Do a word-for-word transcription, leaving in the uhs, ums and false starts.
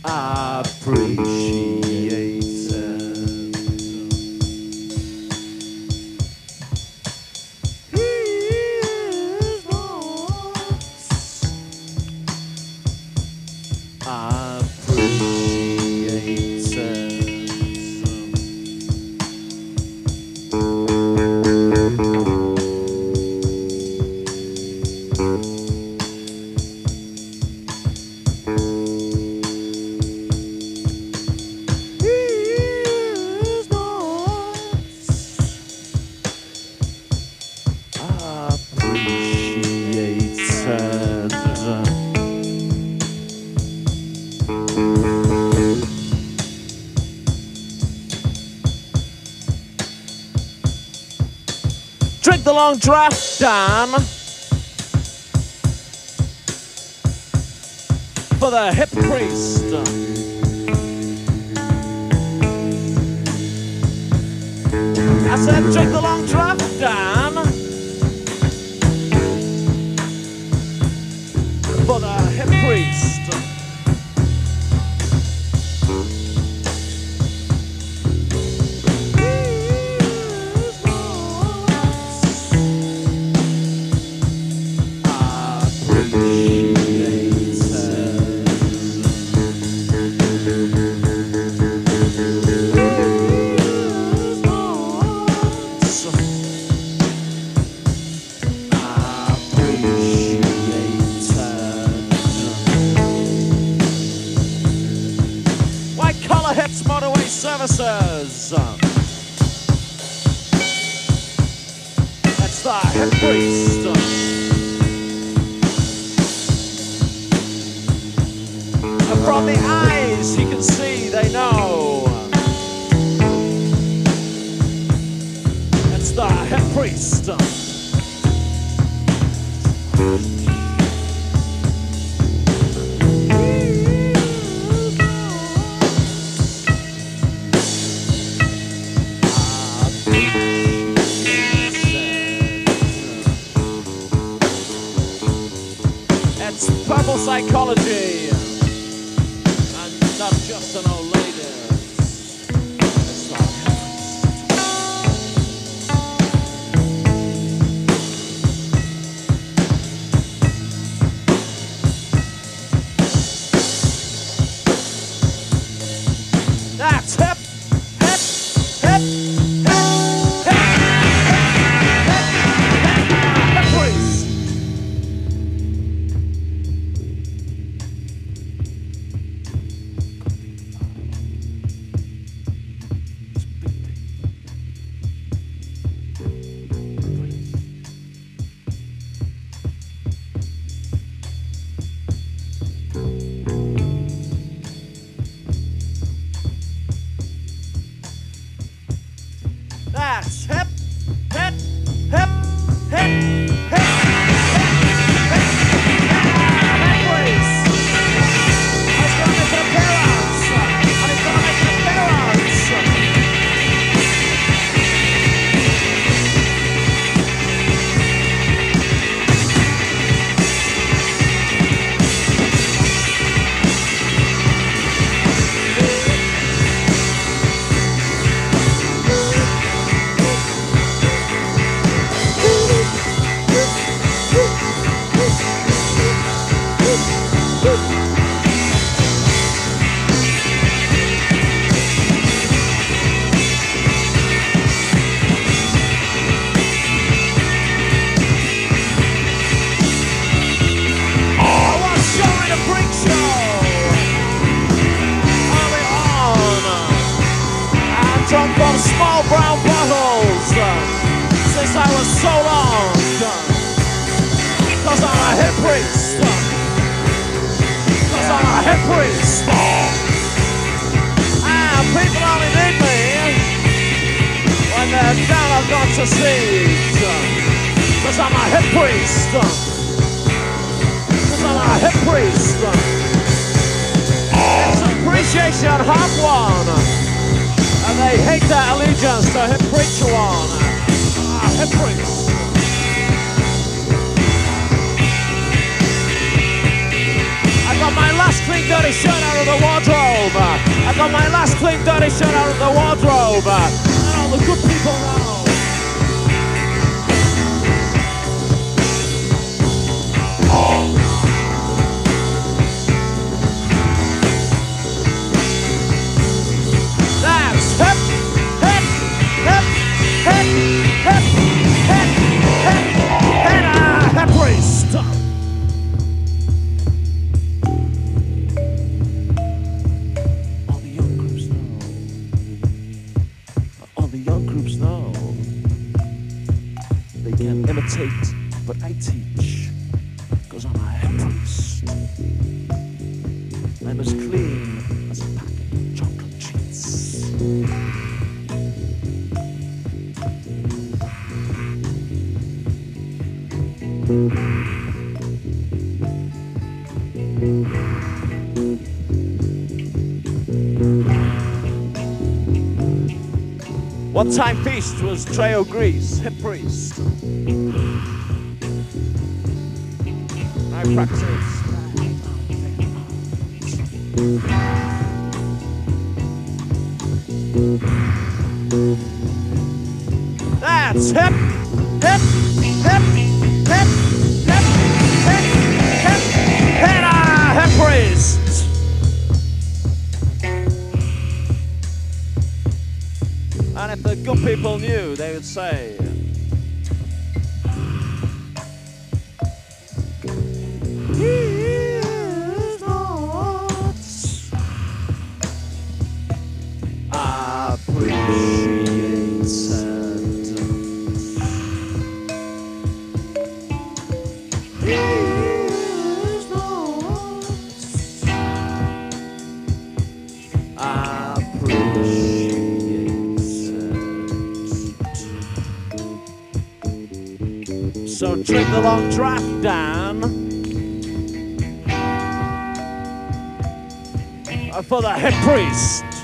appreciated. He's not Drink the long draft, Dan, for the hip priest. I said drink the long draft, Dan, for the hip priest. Hits Motorway Services. That's the hip priest. And from the eyes you can see they know. That's the hip priest. It's purple psychology, and not just an old lady. It's not. That's hip, hip, hip, hip, hip, hip, hip, hip, please. That's hip, hip, hip, hip, hip, hip, hip, hip, please. He's gonna make an appearance, and he's gonna make an appearance. Drunk from small brown bottles uh, since I was so long, uh, cause I'm a hip priest, uh, cause I'm a hip priest, uh, and people only need me when they're down I've got to see, uh, cause I'm a hip priest, uh, cause I'm a hip priest, uh, it's appreciation half one. And they hate their allegiance to hip preacher one. Ah, hip priest. I got my last clean dirty shirt out of the the wardrobe. I got my last clean dirty shirt out of the wardrobe. And all the good people now. That's hip, hip, hip, hip, hip, hip, hip, and a hip priest. All the young groups know. All the young groups know. They can imitate, but I teach. Cause I'm a hip priest. I'm as clean as a packet of chocolate treats. One time feast was Trey O'Grease, hip priest. I practice. That's hip, hip, hip, hip, hip, hip, hip, and a hip priest. And if the good people knew, they would say, he is not appreciated. He is not appreciated. So trim the long draft down for the hip priest.